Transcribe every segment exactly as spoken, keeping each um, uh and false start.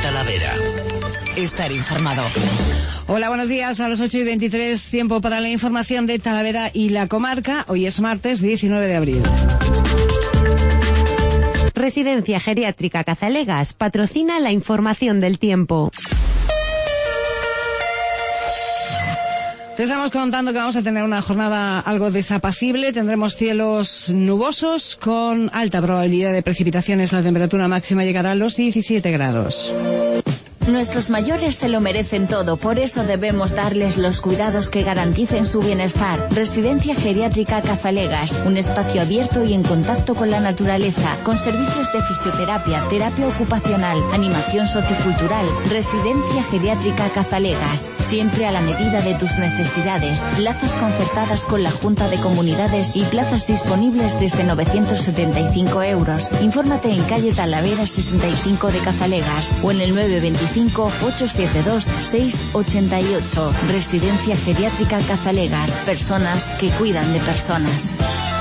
Talavera. Estar informado. Hola, buenos días. A las ocho y veintitrés, tiempo para la información de Talavera y la comarca. Hoy es martes diecinueve de abril. Residencia Geriátrica Cazalegas patrocina la información del tiempo. Te estamos contando que vamos a tener una jornada algo desapacible. Tendremos cielos nubosos con alta probabilidad de precipitaciones. La temperatura máxima llegará a los diecisiete grados. Nuestros mayores se lo merecen todo, por eso debemos darles los cuidados que garanticen su bienestar. Residencia Geriátrica Cazalegas, un espacio abierto y en contacto con la naturaleza, con servicios de fisioterapia, terapia ocupacional, animación sociocultural. Residencia Geriátrica Cazalegas, siempre a la medida de tus necesidades. Plazas concertadas con la Junta de Comunidades y plazas disponibles desde novecientos setenta y cinco euros. Infórmate en calle Talavera sesenta y cinco de Cazalegas o en el nueve veinticinco ocho siete dos seis ocho ocho. Residencia Geriátrica Cazalegas. Personas que cuidan de personas.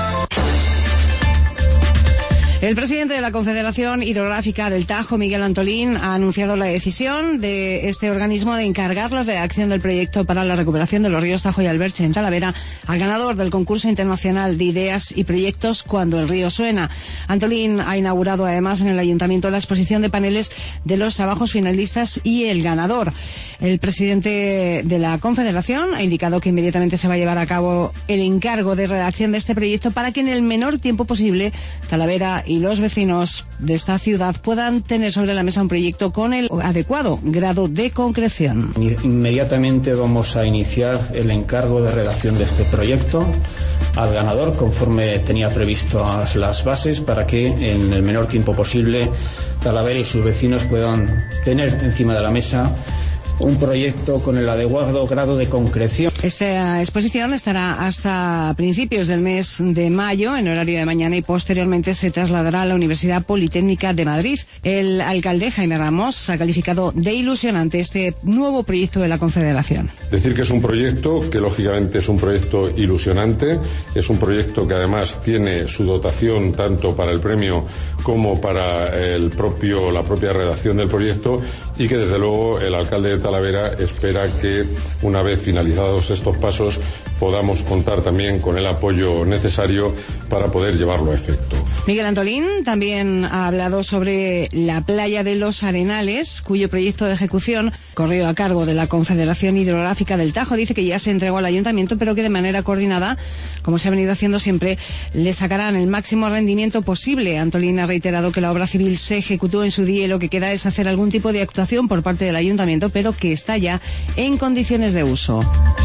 El presidente de la Confederación Hidrográfica del Tajo, Miguel Antolín, ha anunciado la decisión de este organismo de encargar la redacción del proyecto para la recuperación de los ríos Tajo y Alberche en Talavera al ganador del concurso internacional de ideas y proyectos Cuando el río suena. Antolín ha inaugurado además en el ayuntamiento la exposición de paneles de los trabajos finalistas y el ganador. El presidente de la Confederación ha indicado que inmediatamente se va a llevar a cabo el encargo de redacción de este proyecto para que en el menor tiempo posible Talavera y los vecinos de esta ciudad puedan tener sobre la mesa un proyecto con el adecuado grado de concreción. Inmediatamente vamos a iniciar el encargo de redacción de este proyecto al ganador conforme tenía previsto las bases para que en el menor tiempo posible Talavera y sus vecinos puedan tener encima de la mesa un proyecto con el adecuado grado de concreción. Esta exposición estará hasta principios del mes de mayo en horario de mañana y posteriormente se trasladará a la Universidad Politécnica de Madrid. El alcalde Jaime Ramos ha calificado de ilusionante este nuevo proyecto de la Confederación. Decir que es un proyecto que lógicamente es un proyecto ilusionante, es un proyecto que además tiene su dotación tanto para el premio como para el propio, la propia redacción del proyecto y que desde luego el alcalde de Talavera espera que una vez finalizados estos pasos podamos contar también con el apoyo necesario para poder llevarlo a efecto. Miguel Antolín también ha hablado sobre la playa de los Arenales, cuyo proyecto de ejecución corrió a cargo de la Confederación Hidrográfica del Tajo. Dice que ya se entregó al ayuntamiento, pero que de manera coordinada, como se ha venido haciendo siempre, le sacarán el máximo rendimiento posible. Antolín ha reiterado que la obra civil se ejecutó en su día y lo que queda es hacer algún tipo de actuación por parte del ayuntamiento, pero que está ya en condiciones de uso.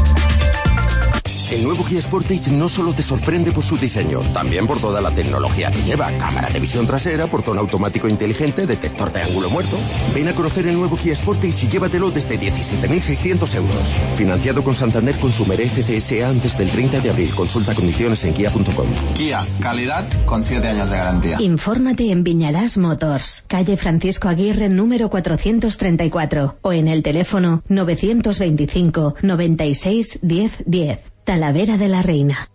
El nuevo Kia Sportage no solo te sorprende por su diseño, también por toda la tecnología que lleva. Cámara de visión trasera, portón automático inteligente, detector de ángulo muerto. Ven a conocer el nuevo Kia Sportage y llévatelo desde diecisiete mil seiscientos euros. Financiado con Santander Consumer F C S A antes del treinta de abril. Consulta condiciones en kia punto com. Kia, calidad con siete años de garantía. Infórmate en Viñarás Motors, calle Francisco Aguirre número cuatrocientos treinta y cuatro o en el teléfono novecientos veinticinco noventa y seis diez diez. Talavera de la Reina.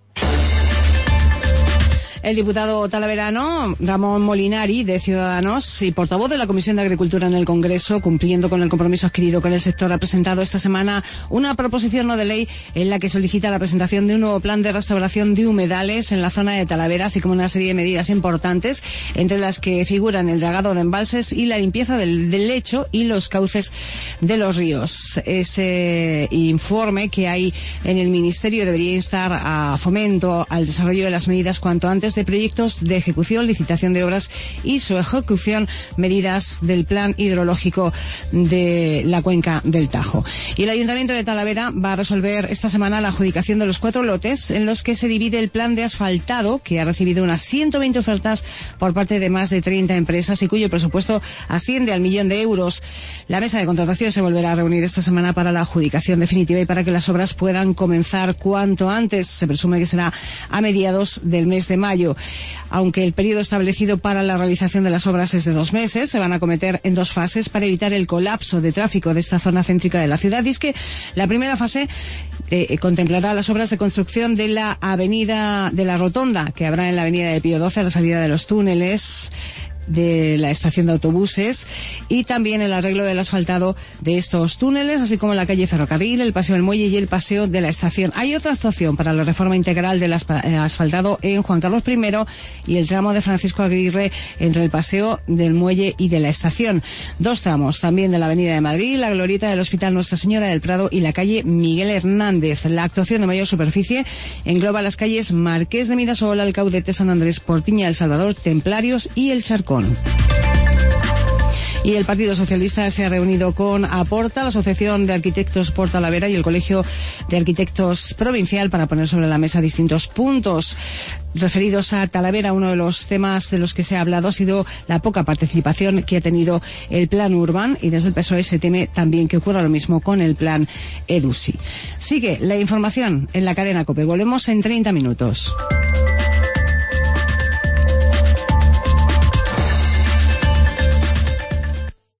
El diputado talaverano Ramón Molinari, de Ciudadanos y portavoz de la Comisión de Agricultura en el Congreso, cumpliendo con el compromiso adquirido con el sector, ha presentado esta semana una proposición no de ley en la que solicita la presentación de un nuevo plan de restauración de humedales en la zona de Talavera, así como una serie de medidas importantes, entre las que figuran el dragado de embalses y la limpieza del, del lecho y los cauces de los ríos. Ese informe que hay en el Ministerio debería instar a Fomento al desarrollo de las medidas cuanto antes de proyectos de ejecución, licitación de obras y su ejecución, medidas del plan hidrológico de la cuenca del Tajo. Y el Ayuntamiento de Talavera va a resolver esta semana la adjudicación de los cuatro lotes en los que se divide el plan de asfaltado, que ha recibido unas ciento veinte ofertas por parte de más de treinta empresas y cuyo presupuesto asciende al millón de euros. La mesa de contratación se volverá a reunir esta semana para la adjudicación definitiva y para que las obras puedan comenzar cuanto antes. Se presume que será a mediados del mes de mayo. Aunque el periodo establecido para la realización de las obras es de dos meses, se van a acometer en dos fases para evitar el colapso de tráfico de esta zona céntrica de la ciudad. Y es que la primera fase eh, contemplará las obras de construcción de la avenida de la Rotonda, que habrá en la avenida de Pío doce a la salida de los túneles. de la estación de autobuses y también el arreglo del asfaltado de estos túneles, así como la calle Ferrocarril, el Paseo del Muelle y el Paseo de la Estación. Hay otra actuación para la reforma integral del asfaltado en Juan Carlos primero y el tramo de Francisco Aguirre entre el Paseo del Muelle y de la Estación. Dos tramos también de la Avenida de Madrid, la glorieta del Hospital Nuestra Señora del Prado y la calle Miguel Hernández. La actuación de mayor superficie engloba las calles Marqués de Mirasol, Alcaudete, San Andrés, Portiña, El Salvador, Templarios y El Charcón. Y el Partido Socialista se ha reunido con Aporta, la Asociación de Arquitectos por Talavera y el Colegio de Arquitectos Provincial para poner sobre la mesa distintos puntos referidos a Talavera. Uno de los temas de los que se ha hablado ha sido la poca participación que ha tenido el Plan Urban y desde el P S O E se teme también que ocurra lo mismo con el Plan EDUSI. Sigue la información en la cadena COPE. Volvemos en treinta minutos.